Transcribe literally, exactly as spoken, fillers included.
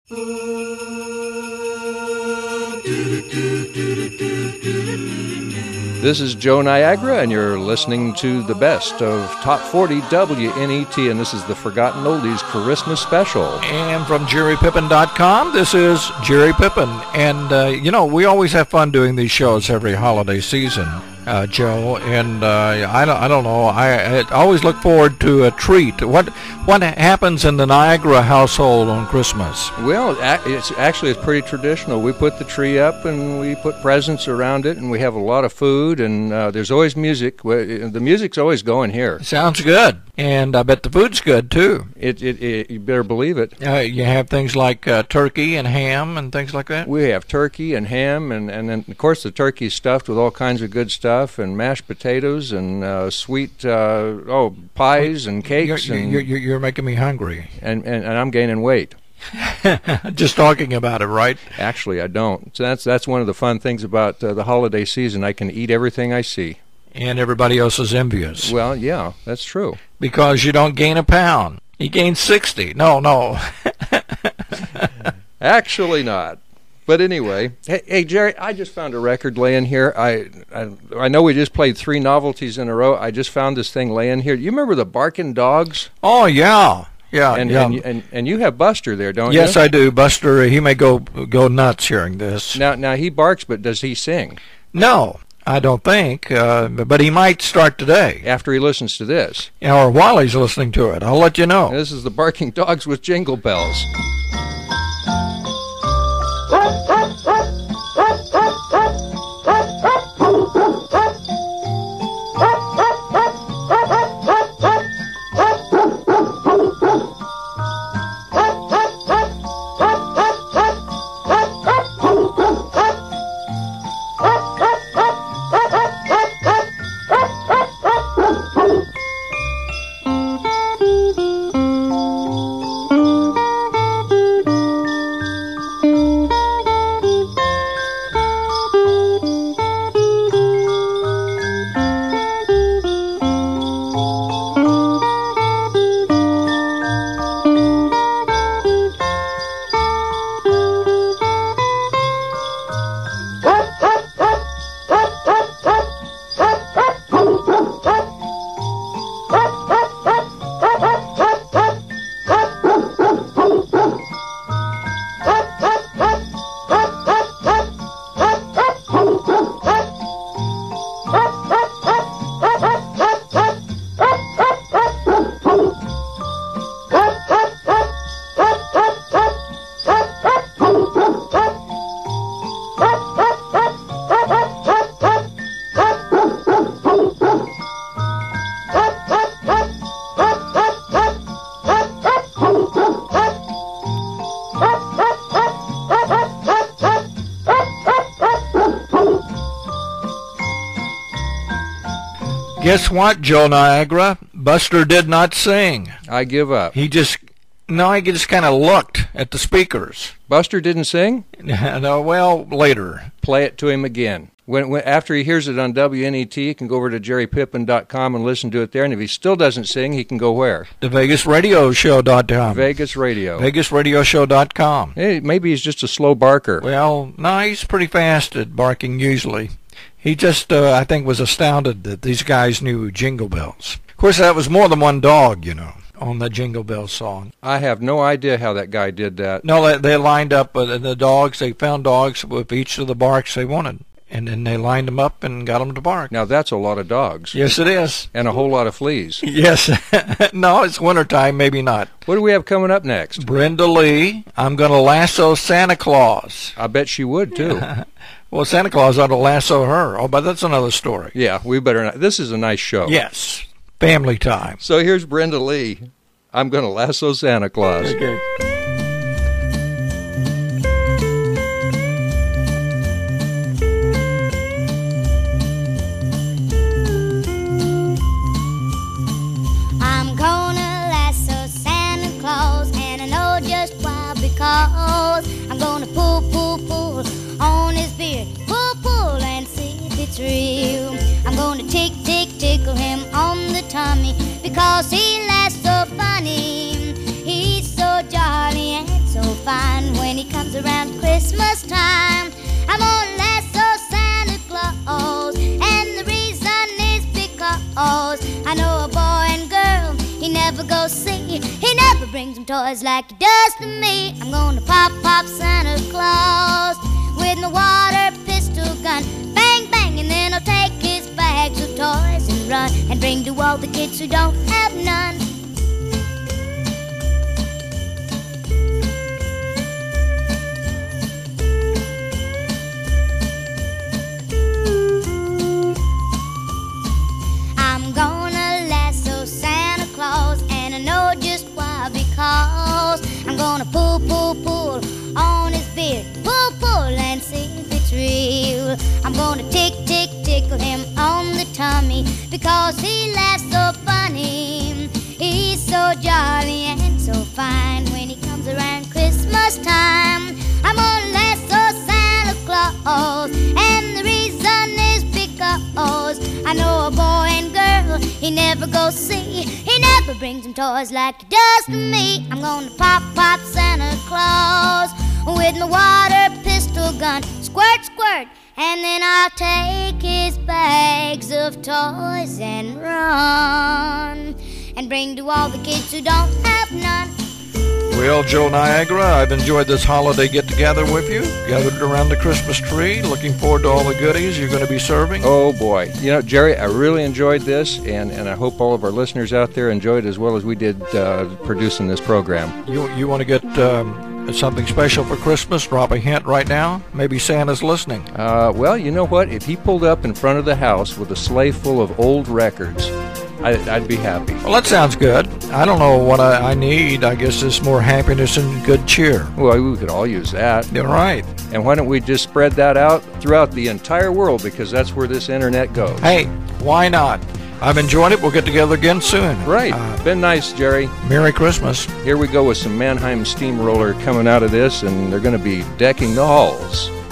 This is Joe Niagara, and you're listening to the best of Top forty W N E T, and this is the Forgotten Oldies Christmas Special. And from Jerry Pippin dot com, this is Jerry Pippin. And, uh, you know, we always have fun doing these shows every holiday season, uh, Joe. And uh, I, don't, I don't know, I, I always look forward to a treat. What what happens in the Niagara household on Christmas? Well, it's actually it's pretty traditional. We put the tree up, and we put presents around it, and we have a lot of food, and uh, there's always music. The music's always going here. Sounds good. And I bet the food's good, too. It, it, it you better believe it. Uh, you have things like uh, turkey and ham and things like that? We have turkey and ham, and, and then, of course, the turkey's stuffed with all kinds of good stuff, and mashed potatoes, and uh, sweet, uh, oh, pies and cakes. You're, and, you're, you're, you're making me hungry. And, and, and I'm gaining weight. Just talking about it, right? Actually, I don't. So that's that's one of the fun things about uh, the holiday season. I can eat everything I see. And everybody else is envious. Well, yeah, that's true. Because you don't gain a pound. You gain sixty. No, no. Actually not. But anyway, hey, hey, Jerry, I just found a record laying here. I, I I know we just played three novelties in a row. I just found this thing laying here. You remember the Barking Dogs? Oh, yeah. Yeah, and, yeah. And, and and you have Buster there, don't yes, you? Yes, I do. Buster, he may go go nuts hearing this. Now, now he barks, but does he sing? No, I don't think. Uh, but he might start today. After he listens to this. Or while he's listening to it. I'll let you know. This is the Barking Dogs with Jingle Bells. Guess what, Joe Niagara? Buster did not sing. I give up. He just, no, he just kind of looked at the speakers. Buster didn't sing? No, well, later. Play it to him again. When, when after he hears it on W N E T, he can go over to Jerry Pippin dot com and listen to it there. And if he still doesn't sing, he can go where? To Vegas Radio Show dot com. Vegas Radio. Vegas Radio Show dot com. Hey, maybe he's just a slow barker. Well, no, he's pretty fast at barking usually. He just, uh, I think, was astounded that these guys knew Jingle Bells. Of course, that was more than one dog, you know, on the Jingle Bells song. I have no idea how that guy did that. No, they, they lined up uh, the dogs. They found dogs with each of the barks they wanted. And then they lined them up and got them to bark. Now, that's a lot of dogs. Yes, it is. And a whole lot of fleas. Yes. No, it's wintertime, maybe not. What do we have coming up next? Brenda Lee, I'm going to lasso Santa Claus. I bet she would, too. Well, Santa Claus ought to lasso her. Oh, but that's another story. Yeah, we better not. This is a nice show. Yes. Family time. So here's Brenda Lee. I'm going to lasso Santa Claus. Okay. I'm gonna lasso Santa Claus, and I know just why, because I'm gonna pull, pull, pull on his beard, pull, pull, and see if it's real. I'm gonna tick, tick, tickle him on the tummy, because he laughs so funny. He's so jolly and so fine when he comes around Christmas time. I'm gonna lasso Santa Claus, and the reason is because I know a boy and girl he never goes see. He never brings him toys like he does to me. I'm gonna pop, pop Santa Claus with my water pistol gun. Bang, bang, and then I'll take his bags of toys and run and bring to all the kids who don't have none. I'm gonna lasso Santa Claus, and I know just why, because I'm gonna pull, pull, pull on his beard. Pull, pull and see if it's real. I'm gonna tick, tick, tickle him on the tummy, because he laughs so funny. He's so jolly and so fine when he comes around Christmas time. I'm gonna lasso Santa Claus, and the reason is because I know a boy and girl he never goes see. He never brings him toys like he does to me. I'm gonna pop, pop Santa Claus with my water pistol gun. Squirt, squirt, and then I'll take his bags of toys and run and bring to all the kids who don't have none. Well, Joe Niagara, I've enjoyed this holiday get-together with you, gathered around the Christmas tree, looking forward to all the goodies you're going to be serving. Oh, boy. You know, Jerry, I really enjoyed this, and, and I hope all of our listeners out there enjoyed it as well as we did uh, producing this program. You, you want to get um, something special for Christmas? Drop a hint right now? Maybe Santa's listening. Uh, well, you know what? If he pulled up in front of the house with a sleigh full of old records, I, I'd be happy. Well, that sounds good. I don't know what I, I need. I guess it's more happiness and good cheer. Well, we could all use that. You're right. And why don't we just spread that out throughout the entire world, because that's where this internet goes. Hey, why not? I've enjoyed it. We'll get together again soon. Right. Uh, Been nice, Jerry. Merry Christmas. Here we go with some Mannheim Steamroller coming out of this, and they're going to be decking the halls.